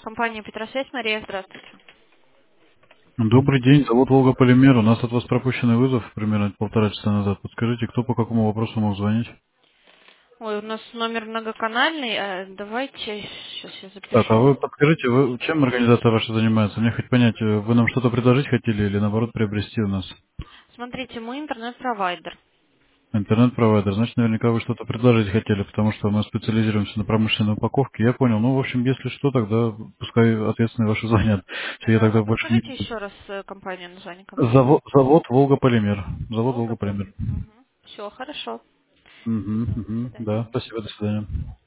Компания Петросвязь, Мария, здравствуйте. Добрый день, зовут Волга Полимер. У нас от вас пропущенный вызов примерно полтора часа назад. Подскажите, кто по какому вопросу мог звонить? Ой, у нас номер многоканальный. Давайте, сейчас я Так, а запишу. вы подскажите, вы чем организация ваша занимается? Мне хоть понять, вы нам что-то предложить хотели или наоборот приобрести у нас Смотрите, мы интернет-провайдер. интернет-провайдер? Значит, наверняка вы что-то предложить хотели, потому что мы специализируемся на промышленной упаковке. Я понял. Ну, в общем, если что, тогда пускай ответственные ваши звонят. Всё, я А тогда больше не подскажите буду. еще раз компанию, название компании. Завод Волга Полимер. Завод Волга Волга Полимер. Полимер. Угу. Все, хорошо. Угу, Все, до угу. свидания. Да, спасибо, до свидания.